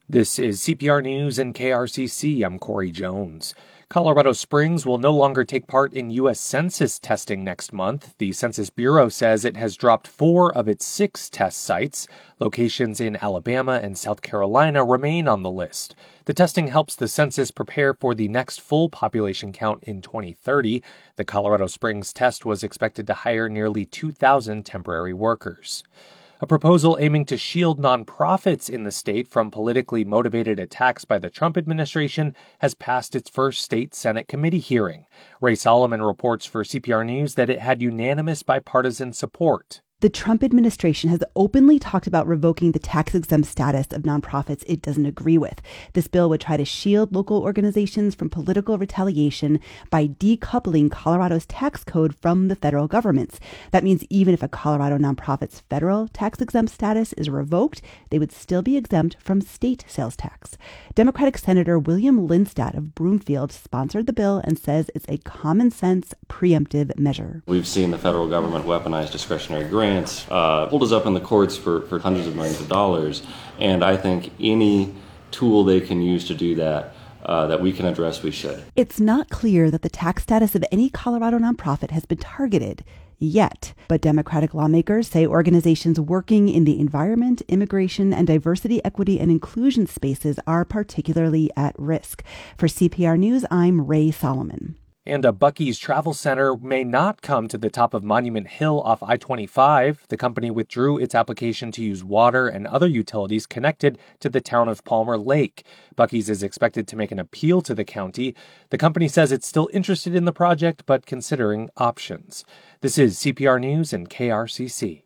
This is CPR News and KRCC. I'm Corey Jones. Colorado Springs will no longer take part in U.S. Census testing next month. The Census Bureau says it has dropped 4 of its 6 test sites. Locations in Alabama and South Carolina remain on the list. The testing helps the census prepare for the next full population count in 2030. The Colorado Springs test was expected to hire nearly 2,000 temporary workers. A proposal aiming to shield nonprofits in the state from politically motivated attacks by the Trump administration has passed its first state Senate committee hearing. Ray Solomon reports for CPR News that it had unanimous bipartisan support. The Trump administration has openly talked about revoking the tax-exempt status of nonprofits it doesn't agree with. This bill would try to shield local organizations from political retaliation by decoupling Colorado's tax code from the federal government's. That means even if a Colorado nonprofit's federal tax-exempt status is revoked, they would still be exempt from state sales tax. Democratic Senator William Lindstad of Broomfield sponsored the bill and says it's a common-sense preemptive measure. We've seen the federal government weaponize discretionary grants, hold us up in the courts for hundreds of millions of dollars, and I think any tool they can use to do that, that we can address, we should. It's not clear that the tax status of any Colorado nonprofit has been targeted yet, but Democratic lawmakers say organizations working in the environment, immigration, and diversity, equity, and inclusion spaces are particularly at risk. For CPR News, I'm Ray Solomon. And a Buc-ee's Travel Center may not come to the top of Monument Hill off I-25. The company withdrew its application to use water and other utilities connected to the town of Palmer Lake. Buc-ee's is expected to make an appeal to the county. The company says it's still interested in the project, but considering options. This is CPR News and KRCC.